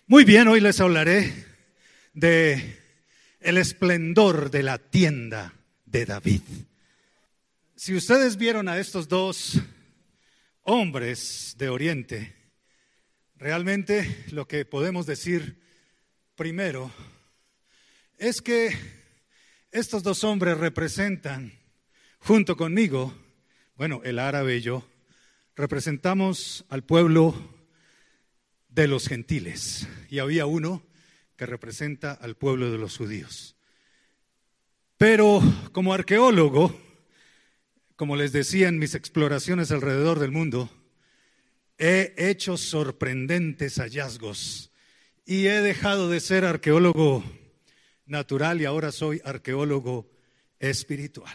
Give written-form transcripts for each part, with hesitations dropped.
Muy bien, hoy les hablaré de el esplendor de la tienda de David. Si ustedes vieron a estos dos hombres de Oriente, realmente lo que podemos decir primero es que estos dos hombres representan, junto conmigo, bueno, el árabe y yo, representamos al pueblo de los gentiles, y había uno que representa al pueblo de los judíos. Pero como arqueólogo, como les decía en mis exploraciones alrededor del mundo, he hecho sorprendentes hallazgos y he dejado de ser arqueólogo natural y ahora soy arqueólogo espiritual.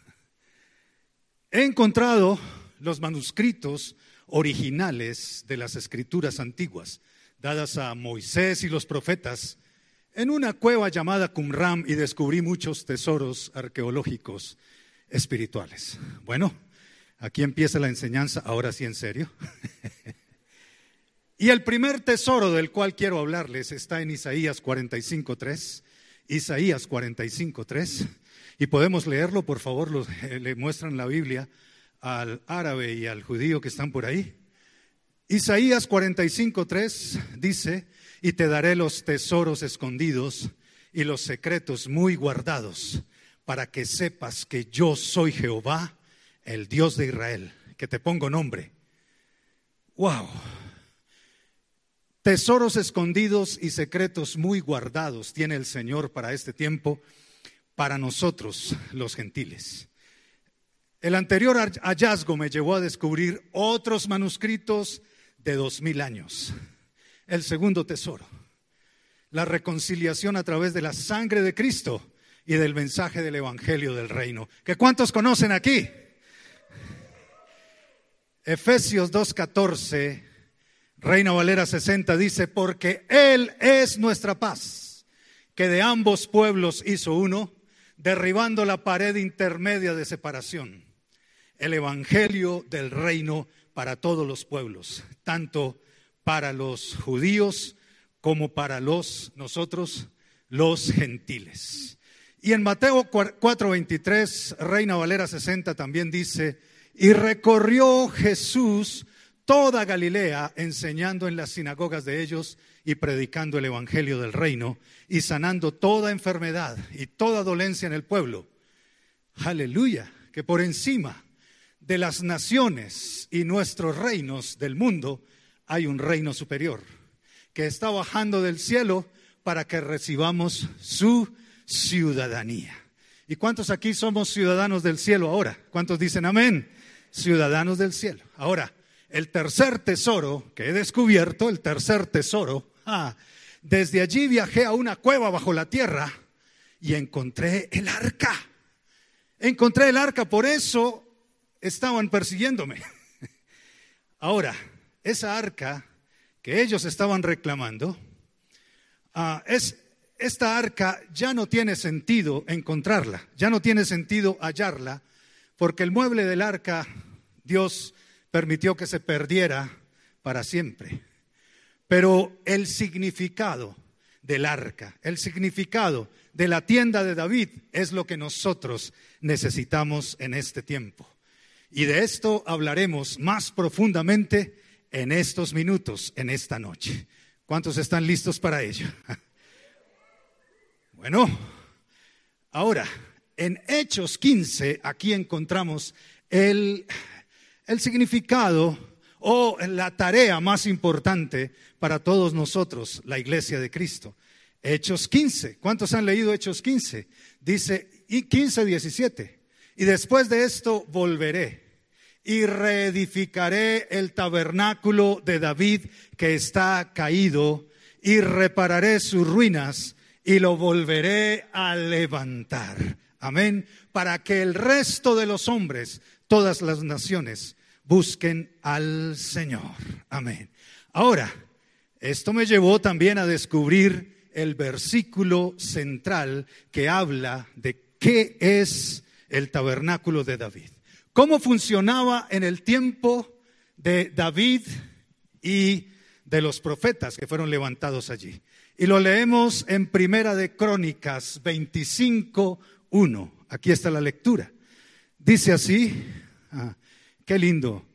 He encontrado los manuscritos originales de las escrituras antiguas, dadas a Moisés y los profetas, en una cueva llamada Qumran, y descubrí muchos tesoros arqueológicos espirituales. Bueno, aquí empieza la enseñanza, ahora sí en serio. Y el primer tesoro del cual quiero hablarles está en Isaías 45:3. Isaías 45:3. Y podemos leerlo, por favor, le muestran la Biblia al árabe y al judío que están por ahí. Isaías 45:3 dice: y te daré los tesoros escondidos y los secretos muy guardados, para que sepas que yo soy Jehová, el Dios de Israel, que te pongo nombre. ¡Wow! Tesoros escondidos y secretos muy guardados tiene el Señor para este tiempo, para nosotros los gentiles. El anterior hallazgo me llevó a descubrir otros manuscritos de 2000 años. El segundo tesoro, la reconciliación a través de la sangre de Cristo y del mensaje del Evangelio del Reino. ¿Que cuántos conocen aquí? Efesios 2:14, Reina Valera 60 dice: porque Él es nuestra paz, que de ambos pueblos hizo uno, derribando la pared intermedia de separación. El Evangelio del Reino para todos los pueblos, tanto para los judíos como para nosotros, los gentiles. Y en Mateo 4:23, Reina Valera 60 también dice: y recorrió Jesús toda Galilea, enseñando en las sinagogas de ellos y predicando el Evangelio del Reino y sanando toda enfermedad y toda dolencia en el pueblo. Aleluya, que por encima de las naciones y nuestros reinos del mundo hay un reino superior que está bajando del cielo para que recibamos su ciudadanía. ¿Y cuántos aquí somos ciudadanos del cielo ahora? ¿Cuántos dicen amén? Ciudadanos del cielo. Ahora, el tercer tesoro que he descubierto, el tercer tesoro, desde allí viajé a una cueva bajo la tierra y encontré el arca. Encontré el arca, por eso estaban persiguiéndome. Ahora, esa arca que ellos estaban reclamando, esta arca ya no tiene sentido encontrarla, ya no tiene sentido hallarla, porque el mueble del arca Dios permitió que se perdiera para siempre. Pero el significado del arca, el significado de la tienda de David es lo que nosotros necesitamos en este tiempo. Y de esto hablaremos más profundamente en estos minutos, en esta noche. ¿Cuántos están listos para ello? Bueno, ahora, en Hechos 15, aquí encontramos el significado o la tarea más importante para todos nosotros, la iglesia de Cristo. Hechos 15, ¿cuántos han leído Hechos 15? Dice, y 15:17, y después de esto volveré y reedificaré el tabernáculo de David que está caído, y repararé sus ruinas y lo volveré a levantar. Amén. Para que el resto de los hombres, todas las naciones, busquen al Señor. Amén. Ahora, esto me llevó también a descubrir el versículo central que habla de qué es el tabernáculo de David. ¿Cómo funcionaba en el tiempo de David y de los profetas que fueron levantados allí. Y lo leemos en Primera de Crónicas 25:1. Aquí está la lectura. Dice así, qué lindo.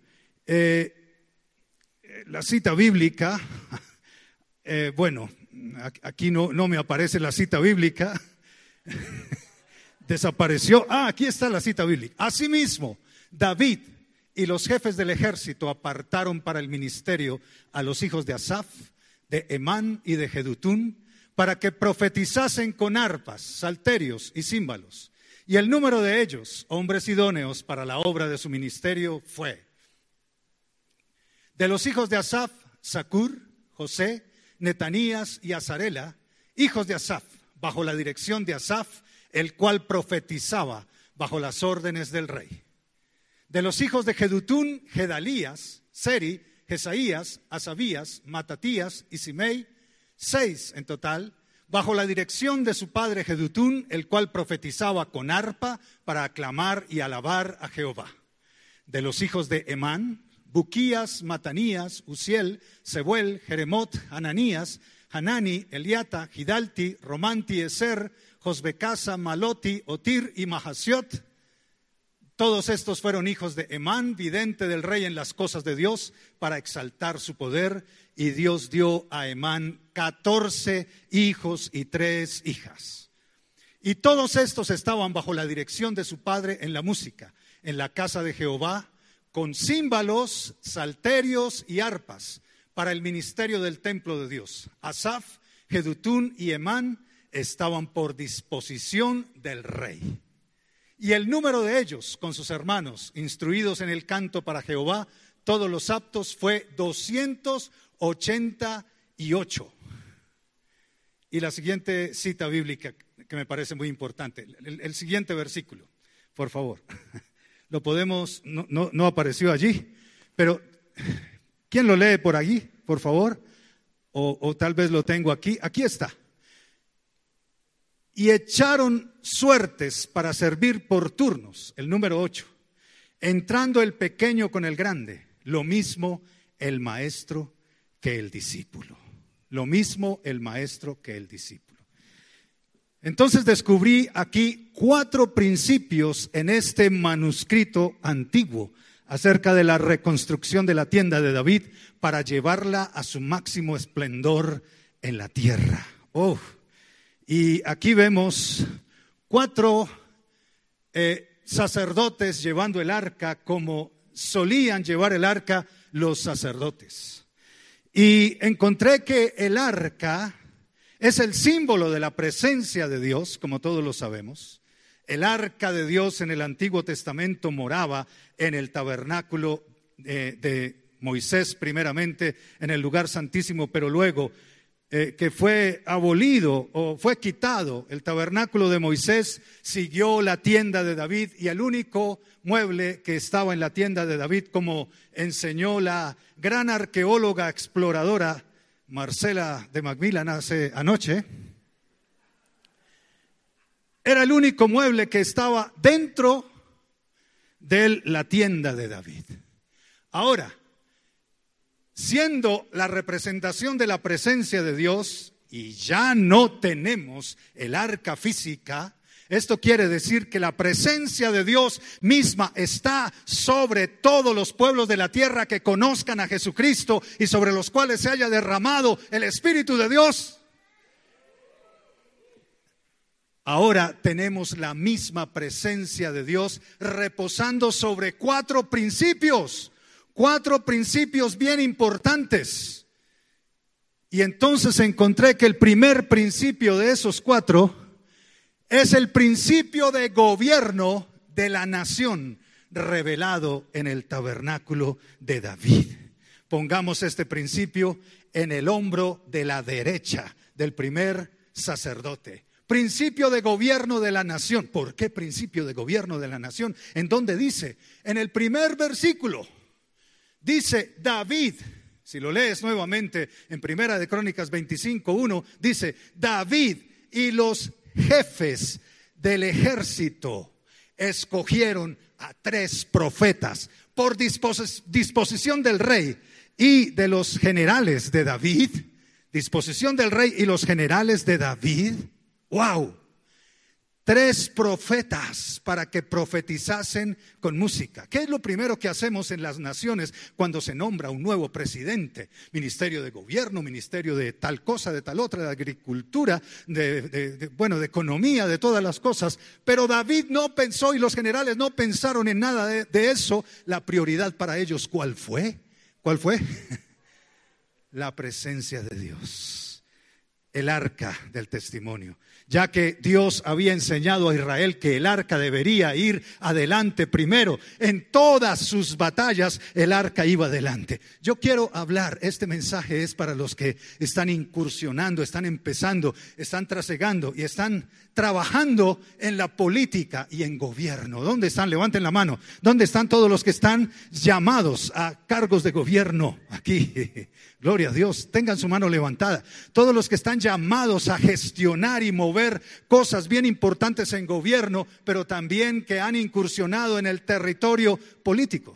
La cita bíblica, bueno, aquí no me aparece la cita bíblica. Desapareció. Aquí está la cita bíblica. Asimismo, David y los jefes del ejército apartaron para el ministerio a los hijos de Asaf, de Emán y de Jedutún, para que profetizasen con arpas, salterios y címbalos. Y el número de ellos, hombres idóneos para la obra de su ministerio, fue: de los hijos de Asaf, Zacur, José, Netanías y Azarela, hijos de Asaf, bajo la dirección de Asaf, el cual profetizaba bajo las órdenes del rey. De los hijos de Jedutún, Gedalías, Seri, Jesaías, Asabías, Matatías y Simei, 6 en total, bajo la dirección de su padre Jedutún, el cual profetizaba con arpa para aclamar y alabar a Jehová. De los hijos de Emán, Buquías, Matanías, Uziel, Sebuel, Jeremot, Hananías, Hanani, Eliata, Gidalti, Romanti, Eser, Josbecasa, Maloti, Otir y Mahasiot. Todos estos fueron hijos de Emán, vidente del rey en las cosas de Dios, para exaltar su poder. Y Dios dio a Emán 14 hijos y 3 hijas. Y todos estos estaban bajo la dirección de su padre en la música, en la casa de Jehová, con címbalos, salterios y arpas, para el ministerio del templo de Dios. Asaf, Jedutún y Emán estaban por disposición del rey. Y el número de ellos, con sus hermanos, instruidos en el canto para Jehová, todos los aptos, fue 288. Y la siguiente cita bíblica, que me parece muy importante, el siguiente versículo, por favor. Lo podemos, no apareció allí, pero ¿quién lo lee por allí, por favor? O tal vez lo tengo aquí. Aquí está. Y echaron suertes para servir por turnos, el número 8, entrando el pequeño con el grande, lo mismo el maestro que el discípulo. Lo mismo el maestro que el discípulo. Entonces descubrí aquí 4 principios en este manuscrito antiguo acerca de la reconstrucción de la tienda de David para llevarla a su máximo esplendor en la tierra. Y aquí vemos 4 sacerdotes llevando el arca como solían llevar el arca los sacerdotes. Y encontré que el arca es el símbolo de la presencia de Dios, como todos lo sabemos. El arca de Dios en el Antiguo Testamento moraba en el tabernáculo de Moisés, primeramente en el lugar santísimo, pero luego que fue abolido o fue quitado el tabernáculo de Moisés, siguió la tienda de David, y el único mueble que estaba en la tienda de David, como enseñó la gran arqueóloga exploradora Marcela de Macmillan anoche, era el único mueble que estaba dentro de la tienda de David. Ahora, siendo la representación de la presencia de Dios, y ya no tenemos el arca física, esto quiere decir que la presencia de Dios misma está sobre todos los pueblos de la tierra que conozcan a Jesucristo y sobre los cuales se haya derramado el Espíritu de Dios. Ahora tenemos la misma presencia de Dios reposando sobre 4 principios. 4 principios bien importantes. Y entonces encontré que el primer principio de esos 4 es el principio de gobierno de la nación revelado en el tabernáculo de David. Pongamos este principio en el hombro de la derecha del primer sacerdote. Principio de gobierno de la nación. ¿Por qué principio de gobierno de la nación? ¿En dónde dice? En el primer versículo. Dice David, si lo lees nuevamente en Primera de Crónicas 25:1, dice David y los jefes del ejército escogieron a 3 profetas por disposición del rey, y de los generales de David, disposición del rey y los generales de David. ¡Wow! 3 profetas para que profetizasen con música. ¿Qué es lo primero que hacemos en las naciones cuando se nombra un nuevo presidente? Ministerio de gobierno, ministerio de tal cosa, de tal otra, de agricultura, de economía, de todas las cosas. Pero David no pensó y los generales no pensaron en nada de eso. La prioridad para ellos, ¿cuál fue? ¿Cuál fue? La presencia de Dios, el arca del testimonio. Ya que Dios había enseñado a Israel que el arca debería ir adelante primero. En todas sus batallas el arca iba adelante. Yo quiero hablar, este mensaje es para los que están incursionando, están empezando, están trasegando y están trabajando en la política y en gobierno. ¿Dónde están? Levanten la mano. ¿Dónde están todos los que están llamados a cargos de gobierno? Aquí, gloria a Dios, tengan su mano levantada. Todos los que están llamados a gestionar y mover cosas bien importantes en gobierno, pero también que han incursionado en el territorio político.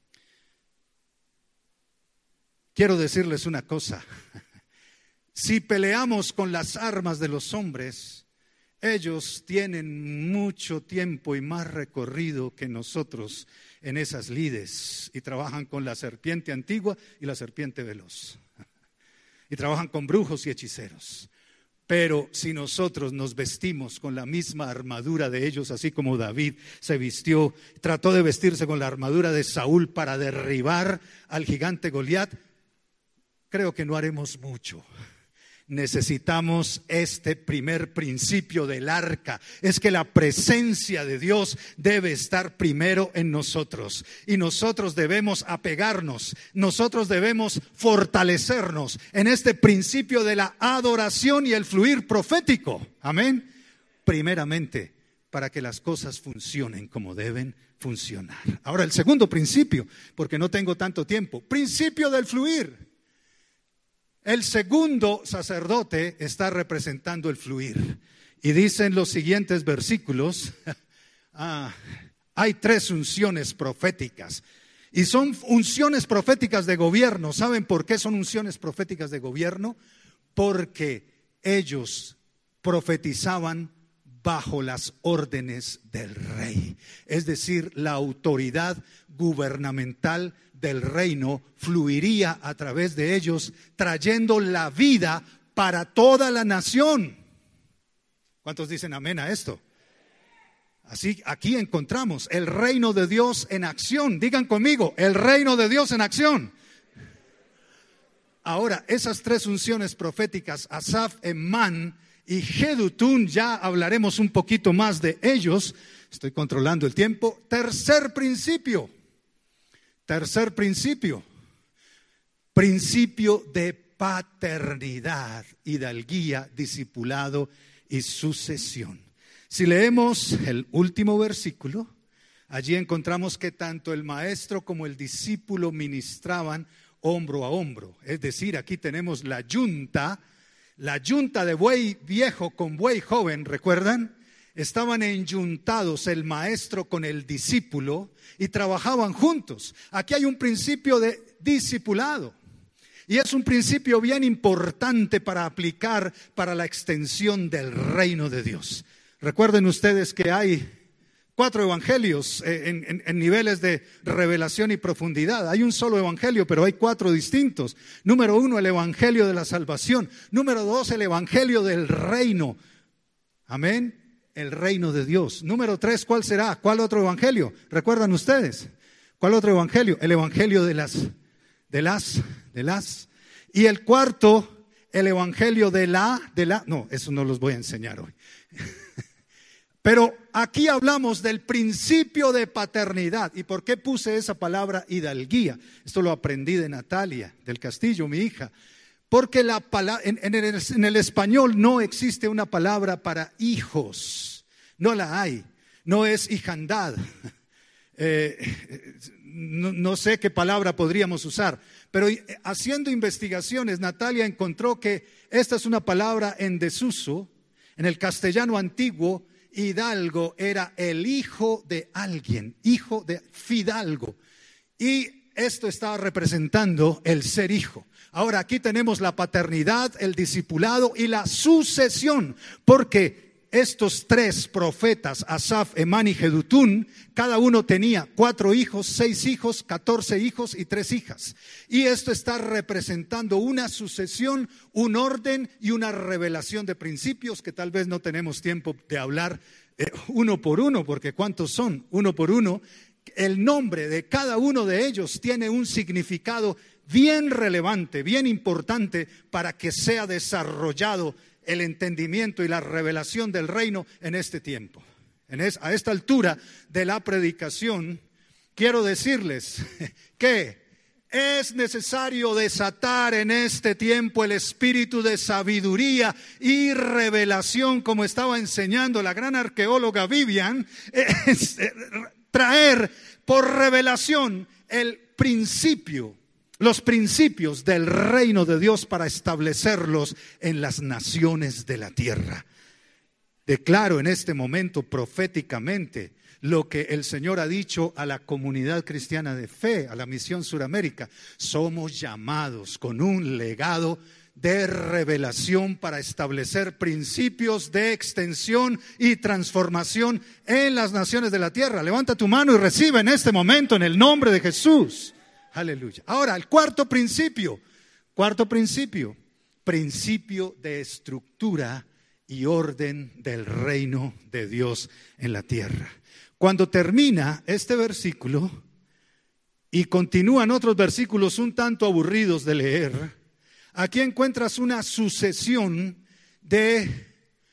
Quiero decirles una cosa: si peleamos con las armas de los hombres, ellos tienen mucho tiempo y más recorrido que nosotros en esas lides, y trabajan con la serpiente antigua y la serpiente veloz, y trabajan con brujos y hechiceros. Pero si nosotros nos vestimos con la misma armadura de ellos, así como David se vistió, trató de vestirse con la armadura de Saúl para derribar al gigante Goliat, creo que no haremos mucho. Necesitamos este primer principio del arca, es que la presencia de Dios debe estar primero en nosotros y nosotros debemos apegarnos, nosotros debemos fortalecernos en este principio de la adoración y el fluir profético. Amén. Primeramente, para que las cosas funcionen como deben funcionar. Ahora, el segundo principio, porque no tengo tanto tiempo, principio del fluir. El segundo sacerdote está representando el fluir. Y dicen los siguientes versículos, hay 3 unciones proféticas. Y son unciones proféticas de gobierno. ¿Saben por qué son unciones proféticas de gobierno? Porque ellos profetizaban bajo las órdenes del rey. Es decir, la autoridad gubernamental del reino fluiría a través de ellos, trayendo la vida para toda la nación. ¿Cuántos dicen amén a esto? Así, aquí encontramos el reino de Dios en acción. Digan conmigo, el reino de Dios en acción. Ahora, esas 3 unciones proféticas, Asaf, Emán y Jedutún, ya hablaremos un poquito más de ellos. Estoy controlando el tiempo. Tercer principio, principio de paternidad, hidalguía, discipulado y sucesión. Si leemos el último versículo, allí encontramos que tanto el maestro como el discípulo ministraban hombro a hombro. Es decir, aquí tenemos la yunta de buey viejo con buey joven, ¿recuerdan? Estaban enyuntados el maestro con el discípulo y trabajaban juntos. Aquí hay un principio de discipulado y es un principio bien importante para aplicar para la extensión del reino de Dios. Recuerden ustedes que hay 4 evangelios en niveles de revelación y profundidad. Hay un solo evangelio, pero hay 4 distintos. Número 1, el evangelio de la salvación. Número 2, el evangelio del reino. Amén. El reino de Dios. Número 3, ¿cuál será? ¿Cuál otro evangelio? ¿Recuerdan ustedes? ¿Cuál otro evangelio? El evangelio de las. Y el cuarto, el evangelio no, eso no los voy a enseñar hoy. Pero aquí hablamos del principio de paternidad. ¿Y por qué puse esa palabra hidalguía? Esto lo aprendí de Natalia del Castillo, mi hija. Porque en el español no existe una palabra para hijos, no la hay, no es hijandad, no sé qué palabra podríamos usar, pero haciendo investigaciones Natalia encontró que esta es una palabra en desuso. En el castellano antiguo, hidalgo era el hijo de alguien, hijo de fidalgo. Y esto estaba representando el ser hijo. Ahora aquí tenemos la paternidad, el discipulado y la sucesión, porque estos tres profetas, Asaf, Emán y Jedutún, cada uno tenía 4 hijos, 6 hijos, 14 hijos y 3 hijas. Y esto está representando una sucesión, un orden y una revelación de principios que tal vez no tenemos tiempo de hablar uno por uno, porque ¿cuántos son? Uno por uno. El nombre de cada uno de ellos tiene un significado bien relevante, bien importante para que sea desarrollado el entendimiento y la revelación del reino en este tiempo. A esta altura de la predicación, quiero decirles que es necesario desatar en este tiempo el espíritu de sabiduría y revelación, como estaba enseñando la gran arqueóloga Vivian, traer por revelación los principios del reino de Dios para establecerlos en las naciones de la tierra. Declaro en este momento proféticamente lo que el Señor ha dicho a la comunidad cristiana de fe, a la Misión Suramérica. Somos llamados con un legado de revelación para establecer principios de extensión y transformación en las naciones de la tierra. Levanta tu mano y recibe en este momento en el nombre de Jesús. Aleluya. Ahora, el cuarto principio, principio de estructura y orden del reino de Dios en la tierra. Cuando termina este versículo y continúan otros versículos un tanto aburridos de leer, aquí encuentras una sucesión de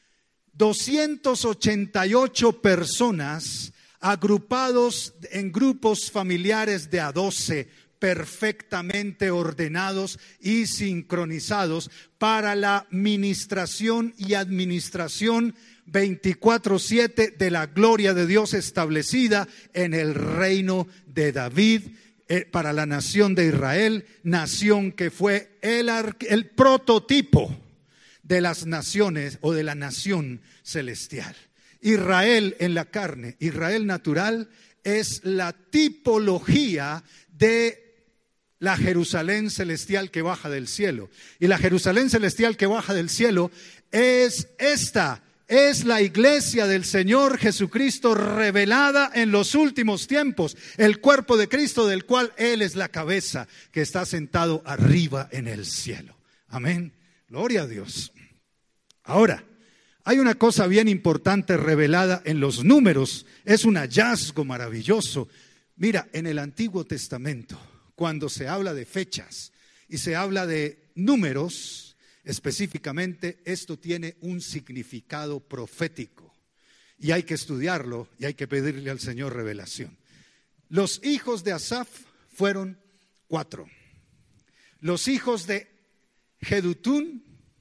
288 personas agrupados en grupos familiares de a 12, perfectamente ordenados y sincronizados para la ministración y administración 24/7 de la gloria de Dios establecida en el reino de David para la nación de Israel, nación que fue el prototipo de las naciones o de la nación celestial. Israel en la carne, Israel natural, es la tipología de la Jerusalén celestial que baja del cielo. Y la Jerusalén celestial que baja del cielo es la iglesia del Señor Jesucristo revelada en los últimos tiempos, el cuerpo de Cristo del cual Él es la cabeza, que está sentado arriba en el cielo. Amén. Gloria a Dios. Ahora, hay una cosa bien importante revelada en los números, es un hallazgo maravilloso. Mira, en el Antiguo Testamento, cuando se habla de fechas y se habla de números, específicamente esto tiene un significado profético y hay que estudiarlo y hay que pedirle al Señor revelación. Los hijos de Asaf fueron 4. Los hijos de Jedutún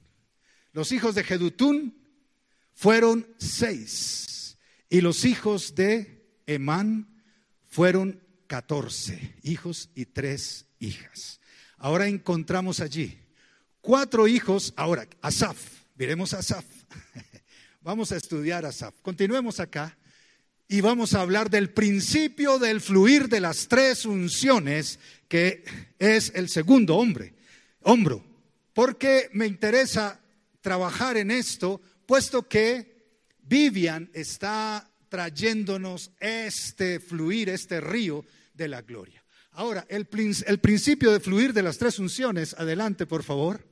fueron 6 y los hijos de Emán fueron 14 hijos y 3 hijas. Ahora encontramos allí 4 hijos. Ahora, Asaf, miremos a Asaf. Vamos a estudiar a Asaf. Continuemos acá y vamos a hablar del principio del fluir de las 3 unciones, que es el segundo hombro. Porque me interesa trabajar en esto, puesto que Vivian está trayéndonos este fluir, este río de la gloria. Ahora, el principio de fluir de las 3 unciones, adelante por favor.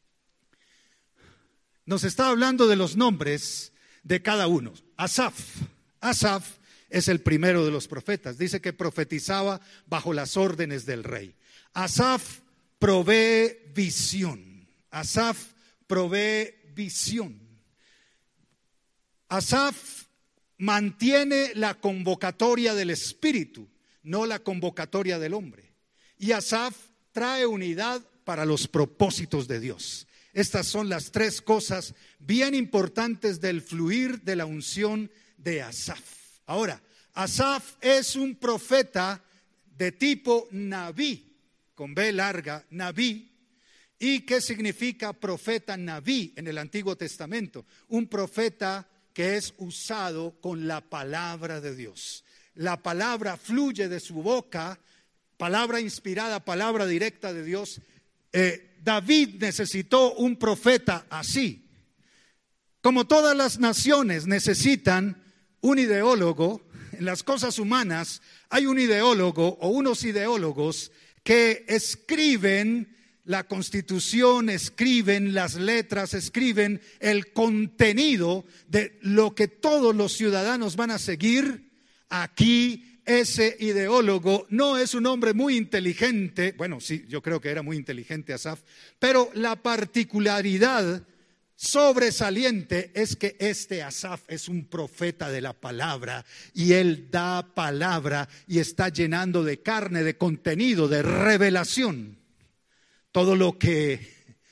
Nos está hablando de los nombres de cada uno. Asaf es el primero de los profetas. Dice que profetizaba bajo las órdenes del rey. Asaf provee visión. Asaf mantiene la convocatoria del Espíritu, no la convocatoria del hombre. Y Asaf trae unidad para los propósitos de Dios. Estas son las 3 cosas bien importantes del fluir de la unción de Asaf. Ahora, Asaf es un profeta de tipo Naví, con B larga, Naví. ¿Y qué significa profeta Naví en el Antiguo Testamento? Un profeta que es usado con la palabra de Dios. La palabra fluye de su boca palabra inspirada, palabra directa de Dios. David necesitó un profeta así. Como todas las naciones necesitan un ideólogo, en las cosas humanas hay un ideólogo o unos ideólogos que escriben la Constitución, escriben las letras, escriben el contenido de lo que todos los ciudadanos van a seguir. Aquí ese ideólogo no es un hombre muy inteligente, bueno, sí, yo creo que era muy inteligente Asaf, pero la particularidad sobresaliente es que este Asaf es un profeta de la palabra y él da palabra y está llenando de carne, de contenido, de revelación todo lo que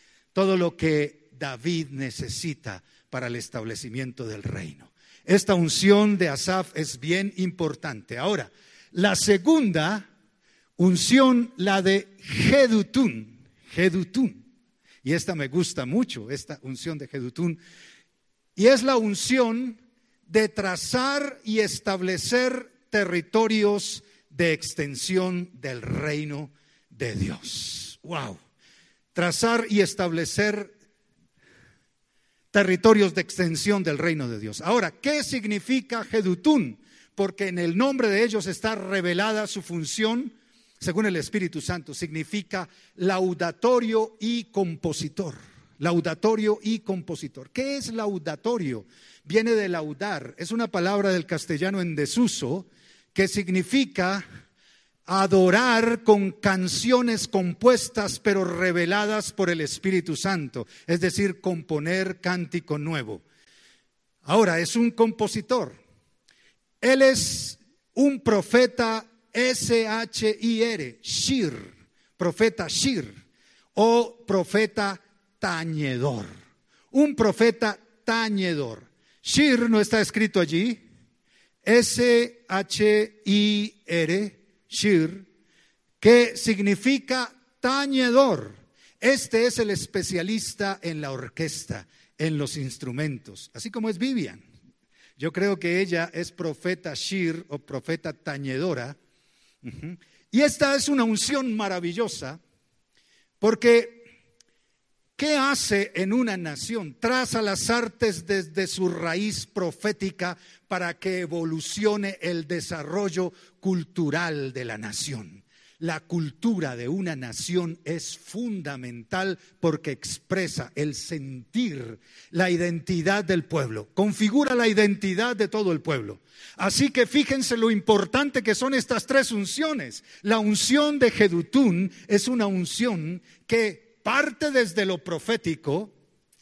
David necesita para el establecimiento del reino. Esta unción de Asaf es bien importante. Ahora, la segunda unción, la de Jedutún. Y esta me gusta mucho, esta unción de Jedutún. Y es la unción de trazar y establecer territorios de extensión del reino de Dios. ¡Wow! Trazar y establecer territorios de extensión del reino de Dios. Ahora, ¿qué significa Jedutún? Porque en el nombre de ellos está revelada su función, según el Espíritu Santo. Significa laudatorio y compositor. Laudatorio y compositor. ¿Qué es laudatorio? Viene de laudar. Es una palabra del castellano en desuso que significa adorar con canciones compuestas pero reveladas por el Espíritu Santo, es decir, componer cántico nuevo. Ahora, es un compositor. Él es un profeta S-H-I-R, Shir, profeta Shir o profeta tañedor. Un profeta tañedor. Shir no está escrito allí, S-H-I-R, Shir, que significa tañedor. Este es el especialista en la orquesta, en los instrumentos, así como es Vivian. Yo creo que ella es profeta Shir o profeta tañedora. Y esta es una unción maravillosa porque ¿qué hace en una nación? Traza las artes desde su raíz profética para que evolucione el desarrollo cultural de la nación. La cultura de una nación es fundamental porque expresa el sentir, la identidad del pueblo, configura la identidad de todo el pueblo. Así que fíjense lo importante que son estas tres unciones. La unción de Jedutún es una unción que parte desde lo profético,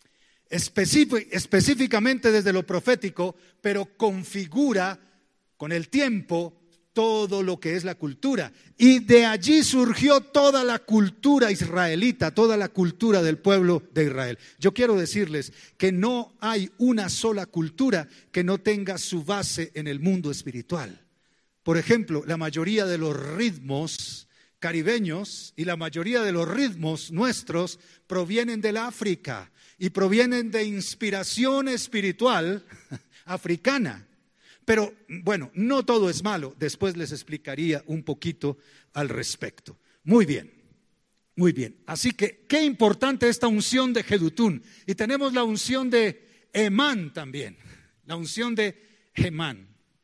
específicamente desde lo profético, pero configura con el tiempo todo lo que es la cultura. Y de allí surgió toda la cultura israelita, toda la cultura del pueblo de Israel. Yo quiero decirles que no hay una sola cultura que no tenga su base en el mundo espiritual. Por ejemplo, la mayoría de los ritmos caribeños y la mayoría de los ritmos nuestros provienen del África y provienen de inspiración espiritual africana. Pero bueno, no todo es malo, después les explicaría un poquito al respecto. Muy bien, muy bien. Así que qué importante esta unción de Jedutún. Y tenemos la unción de Hemán también, la unción de Hemán.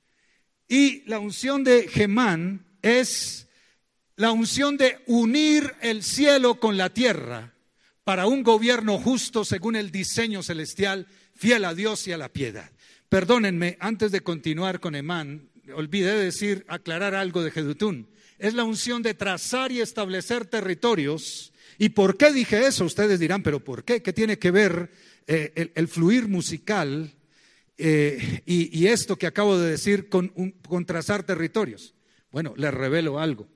Y la unción de Hemán es la unción de unir el cielo con la tierra para un gobierno justo según el diseño celestial, fiel a Dios y a la piedad. Perdónenme, antes de continuar con Hemán, olvidé aclarar algo de Jedutún. Es la unción de trazar y establecer territorios. ¿Y por qué dije eso? Ustedes dirán, ¿pero por qué? ¿Qué tiene que ver el fluir musical y esto que acabo de decir con trazar territorios? Bueno, les revelo algo.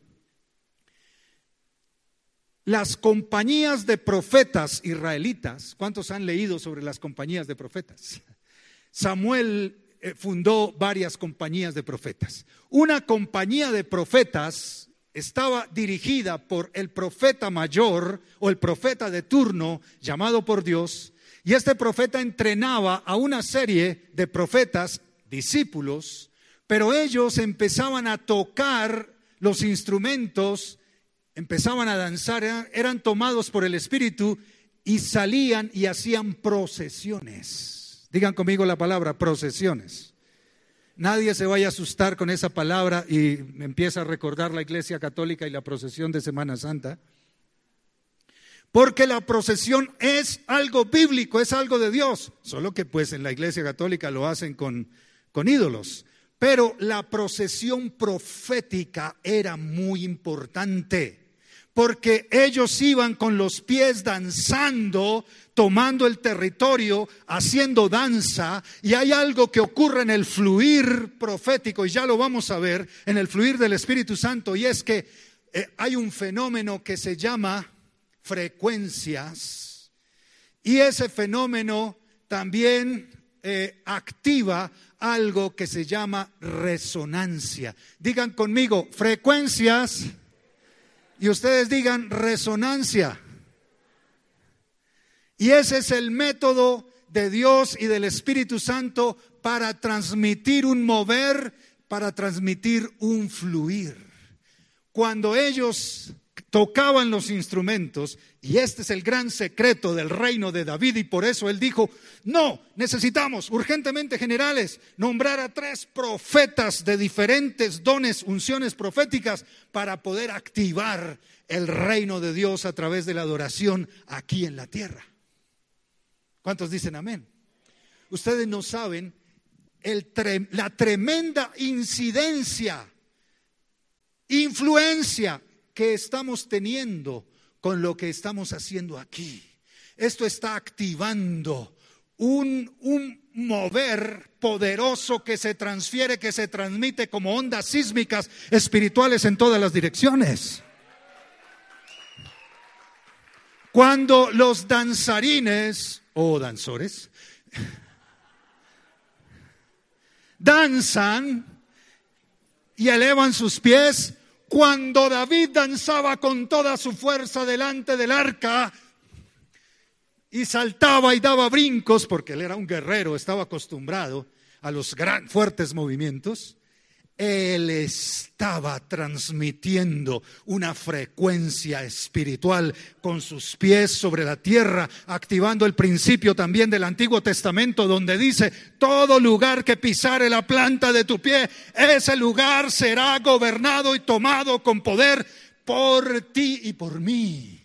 Las compañías de profetas israelitas, ¿cuántos han leído sobre las compañías de profetas? Samuel fundó varias compañías de profetas. Una compañía de profetas estaba dirigida por el profeta mayor o el profeta de turno llamado por Dios, y este profeta entrenaba a una serie de profetas, discípulos, pero ellos empezaban a tocar los instrumentos empezaban a danzar, eran tomados por el Espíritu y salían y hacían procesiones. Digan conmigo la palabra procesiones. Nadie se vaya a asustar con esa palabra y me empieza a recordar la Iglesia Católica y la procesión de Semana Santa. Porque la procesión es algo bíblico, es algo de Dios. Solo que pues en la Iglesia Católica lo hacen con ídolos. Pero la procesión profética era muy importante. Porque ellos iban con los pies danzando, tomando el territorio, haciendo danza, y hay algo que ocurre en el fluir profético, y ya lo vamos a ver, en el fluir del Espíritu Santo, y es que hay un fenómeno que se llama frecuencias, y ese fenómeno también activa algo que se llama resonancia. Digan conmigo, frecuencias. Y ustedes digan resonancia. Y ese es el método de Dios y del Espíritu Santo para transmitir un mover, para transmitir un fluir. Cuando ellos tocaban los instrumentos, y este es el gran secreto del reino de David, y por eso él dijo, no, necesitamos urgentemente, generales, nombrar a 3 profetas de diferentes dones, unciones proféticas, para poder activar el reino de Dios a través de la adoración aquí en la tierra. ¿Cuántos dicen amén? Ustedes no saben la tremenda influencia que estamos teniendo con lo que estamos haciendo aquí. Esto está activando un mover poderoso que se transfiere, que se transmite como ondas sísmicas espirituales en todas las direcciones. Cuando los danzarines o danzores danzan y elevan sus pies, cuando David danzaba con toda su fuerza delante del arca y saltaba y daba brincos, porque él era un guerrero, estaba acostumbrado a los fuertes movimientos, él estaba transmitiendo una frecuencia espiritual con sus pies sobre la tierra, activando el principio también del Antiguo Testamento, donde dice, todo lugar que pisare la planta de tu pie, ese lugar será gobernado y tomado con poder por ti y por mí.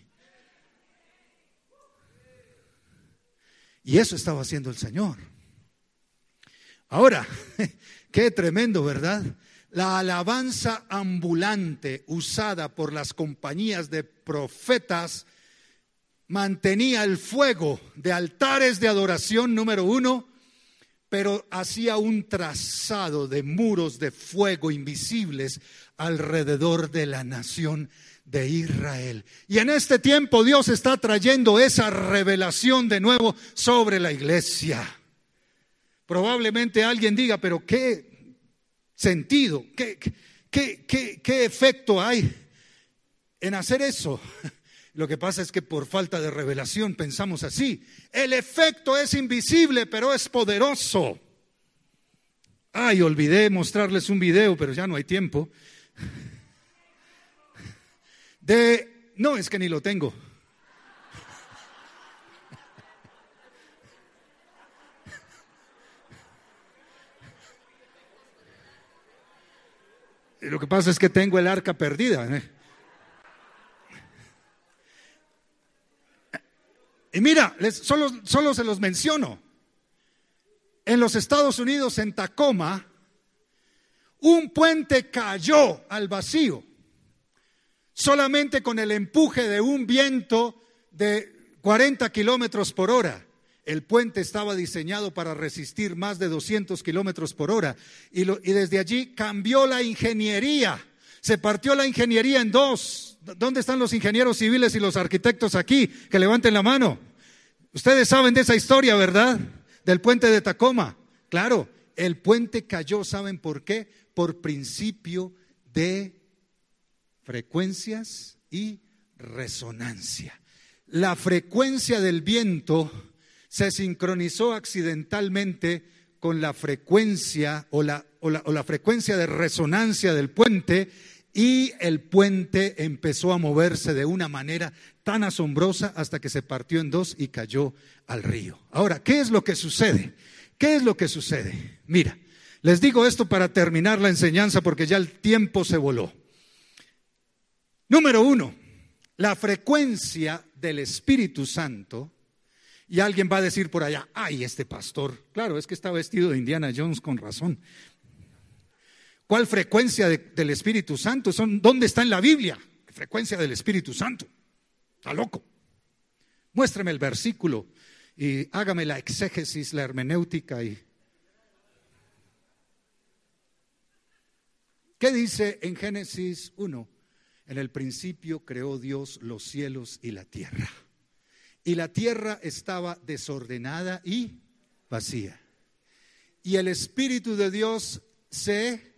Y eso estaba haciendo el Señor. Ahora, qué tremendo, ¿verdad? La alabanza ambulante usada por las compañías de profetas mantenía el fuego de altares de adoración, número 1, pero hacía un trazado de muros de fuego invisibles alrededor de la nación de Israel. Y en este tiempo Dios está trayendo esa revelación de nuevo sobre la iglesia. Probablemente alguien diga, pero ¿qué sentido? ¿Qué efecto hay en hacer eso? Lo que pasa es que por falta de revelación pensamos así. El efecto es invisible, pero es poderoso. Ay, olvidé mostrarles un video, pero ya no hay tiempo. No, es que ni lo tengo. Lo que pasa es que tengo el arca perdida. Y mira, solo se los menciono. En los Estados Unidos, en Tacoma, un puente cayó al vacío, solamente con el empuje de un viento de 40 kilómetros por hora. El puente estaba diseñado para resistir más de 200 kilómetros por hora. Y desde allí cambió la ingeniería. Se partió la ingeniería en 2. ¿Dónde están los ingenieros civiles y los arquitectos aquí? Que levanten la mano. Ustedes saben de esa historia, ¿verdad? Del puente de Tacoma. Claro, el puente cayó, ¿saben por qué? Por principio de frecuencias y resonancia. La frecuencia del viento se sincronizó accidentalmente con la frecuencia o la frecuencia de resonancia del puente, y el puente empezó a moverse de una manera tan asombrosa hasta que se partió en dos y cayó al río. Ahora, ¿qué es lo que sucede? ¿Qué es lo que sucede? Mira, les digo esto para terminar la enseñanza porque ya el tiempo se voló. Número 1, la frecuencia del Espíritu Santo. Y alguien va a decir por allá, ay, este pastor, claro, es que está vestido de Indiana Jones con razón. ¿Cuál frecuencia del Espíritu Santo? ¿Dónde está en la Biblia? Frecuencia del Espíritu Santo. Está loco. Muéstrame el versículo y hágame la exégesis, la hermenéutica. ¿Qué dice en Génesis 1? En el principio creó Dios los cielos y la tierra. Y la tierra estaba desordenada y vacía. Y el Espíritu de Dios ¿se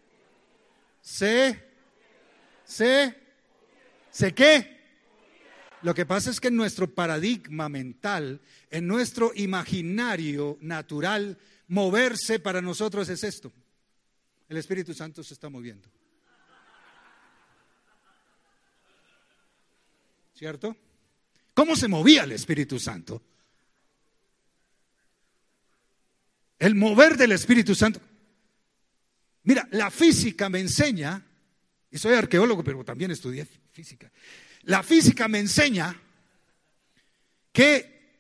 qué? Lo que pasa es que en nuestro paradigma mental, en nuestro imaginario natural, moverse para nosotros es esto. El Espíritu Santo se está moviendo. ¿Cierto? ¿Cómo se movía el Espíritu Santo? El mover del Espíritu Santo. Mira, la física me enseña, y soy arqueólogo, pero también estudié física. La física me enseña que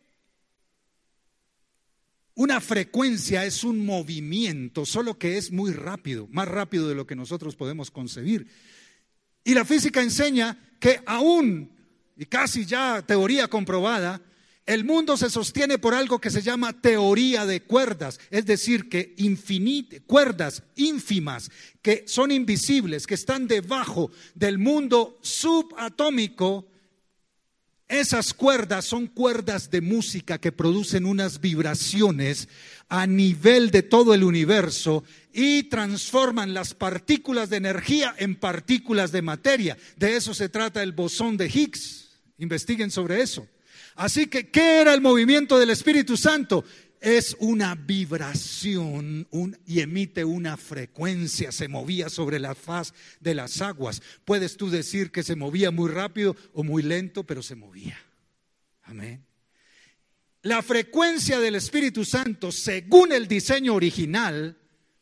una frecuencia es un movimiento, solo que es muy rápido, más rápido de lo que nosotros podemos concebir. Y la física enseña que aún, y casi ya teoría comprobada, el mundo se sostiene por algo que se llama teoría de cuerdas, es decir, que cuerdas ínfimas que son invisibles, que están debajo del mundo subatómico. Esas cuerdas son cuerdas de música que producen unas vibraciones a nivel de todo el universo y transforman las partículas de energía en partículas de materia. De eso se trata el bosón de Higgs. Investiguen sobre eso. Así que, ¿qué era el movimiento del Espíritu Santo? Es una vibración y emite una frecuencia, se movía sobre la faz de las aguas. Puedes tú decir que se movía muy rápido o muy lento, pero se movía. Amén. La frecuencia del Espíritu Santo, según el diseño original,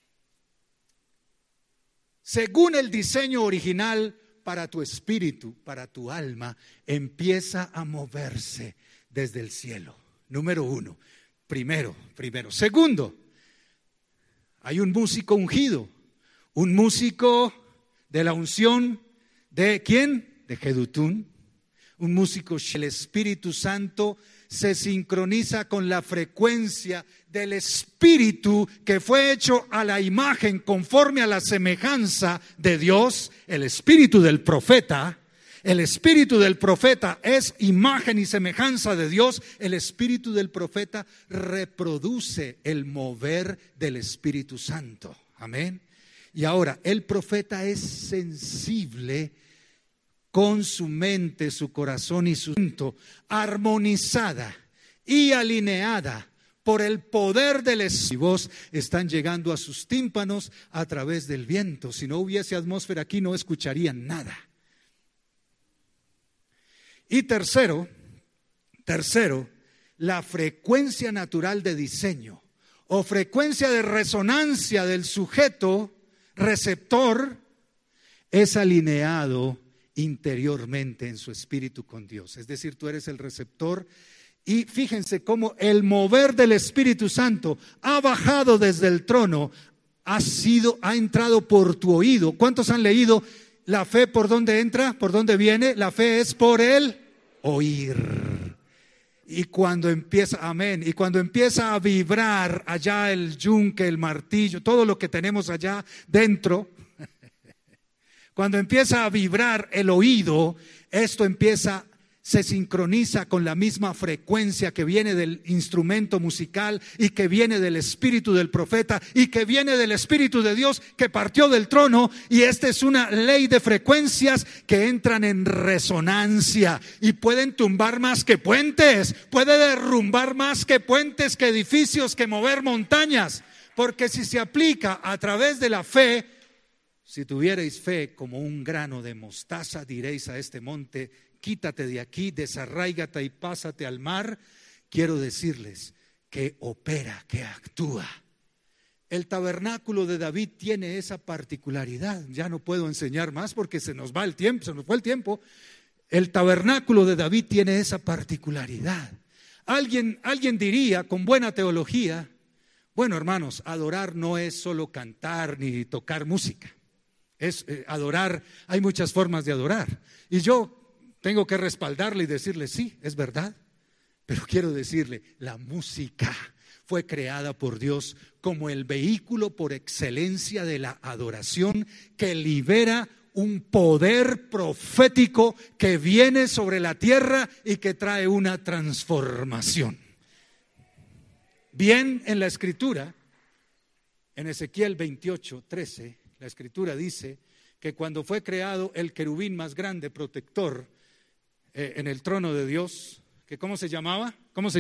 para tu espíritu, para tu alma, empieza a moverse desde el cielo. Número 1. Primero. Segundo, hay un músico ungido, un músico de la unción de ¿quién? De Jedutún. Un músico, el Espíritu Santo se sincroniza con la frecuencia del Espíritu que fue hecho a la imagen conforme a la semejanza de Dios. El Espíritu del profeta. El Espíritu del profeta es imagen y semejanza de Dios. El Espíritu del profeta reproduce el mover del Espíritu Santo. Amén. Y ahora, el profeta es sensible con su mente, su corazón y su mente armonizada y alineada por el poder del Espíritu. Voz están llegando a sus tímpanos a través del viento. Si no hubiese atmósfera aquí, no escucharían nada. Y tercero, la frecuencia natural de diseño o frecuencia de resonancia del sujeto receptor es alineado interiormente en su espíritu con Dios. Es decir, tú eres el receptor. Y fíjense cómo el mover del Espíritu Santo ha bajado desde el trono, ha entrado por tu oído. ¿Cuántos han leído? La fe, ¿por dónde entra? ¿Por dónde viene? La fe es por el oír. Y cuando empieza, amén, y cuando empieza a vibrar allá el yunque, el martillo, todo lo que tenemos allá dentro, cuando empieza a vibrar el oído, esto se sincroniza con la misma frecuencia que viene del instrumento musical y que viene del espíritu del profeta y que viene del Espíritu de Dios que partió del trono. Y esta es una ley de frecuencias que entran en resonancia y pueden tumbar más que puentes, puede derrumbar más que puentes, que edificios, que mover montañas, porque si se aplica a través de la fe, si tuvierais fe como un grano de mostaza, diréis a este monte, quítate de aquí, desarráigate y pásate al mar. Quiero decirles que opera, que actúa. El tabernáculo de David tiene esa particularidad. Ya no puedo enseñar más porque se nos fue el tiempo. El tabernáculo de David tiene esa particularidad. Alguien diría con buena teología, bueno, hermanos, adorar no es solo cantar ni tocar música. Es adorar, hay muchas formas de adorar. Y yo tengo que respaldarle y decirle, sí, es verdad. Pero quiero decirle, la música fue creada por Dios como el vehículo por excelencia de la adoración que libera un poder profético que viene sobre la tierra y que trae una transformación. Bien, en la Escritura, en Ezequiel 28:13, la Escritura dice que cuando fue creado el querubín más grande, protector, en el trono de Dios, que ¿cómo se llamaba?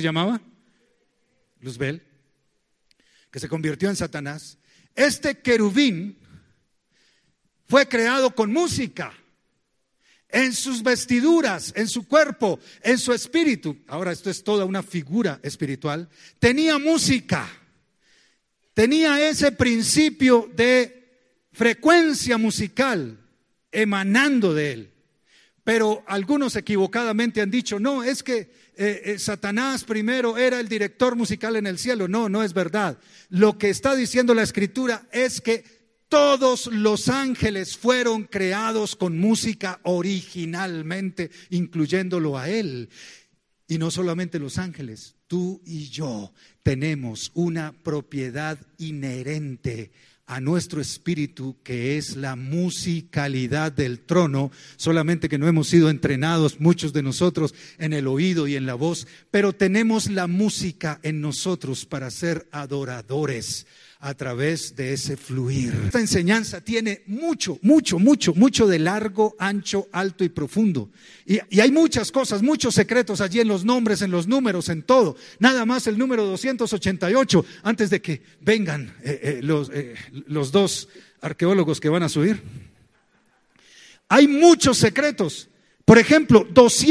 Luzbel, que se convirtió en Satanás. Este querubín fue creado con música en sus vestiduras, en su cuerpo, en su espíritu. Ahora esto es toda una figura espiritual. Tenía música, tenía ese principio de frecuencia musical emanando de él. Pero algunos equivocadamente han dicho, no, es que Satanás primero era el director musical en el cielo. No, no es verdad. Lo que está diciendo la Escritura es que todos los ángeles fueron creados con música originalmente, incluyéndolo a él. Y no solamente los ángeles, tú y yo tenemos una propiedad inherente a nuestro espíritu, que es la musicalidad del trono, solamente que no hemos sido entrenados muchos de nosotros en el oído y en la voz, pero tenemos la música en nosotros para ser adoradores a través de ese fluir. Esta enseñanza tiene mucho de largo, ancho, alto y profundo. Y hay muchas cosas, muchos secretos allí en los nombres, en los números, en todo. Nada más el número 288, antes de que vengan los dos arqueólogos que van a subir. Hay muchos secretos. Por ejemplo,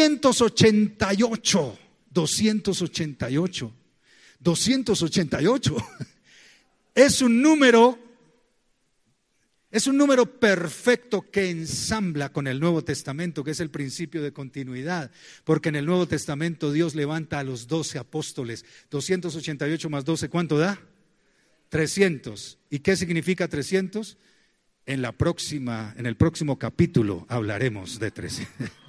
288. Es un número perfecto que ensambla con el Nuevo Testamento, que es el principio de continuidad, porque en el Nuevo Testamento Dios levanta a los 12 apóstoles. 288 más 12, ¿cuánto da? 300. ¿Y qué significa 300? En el próximo capítulo hablaremos de 300.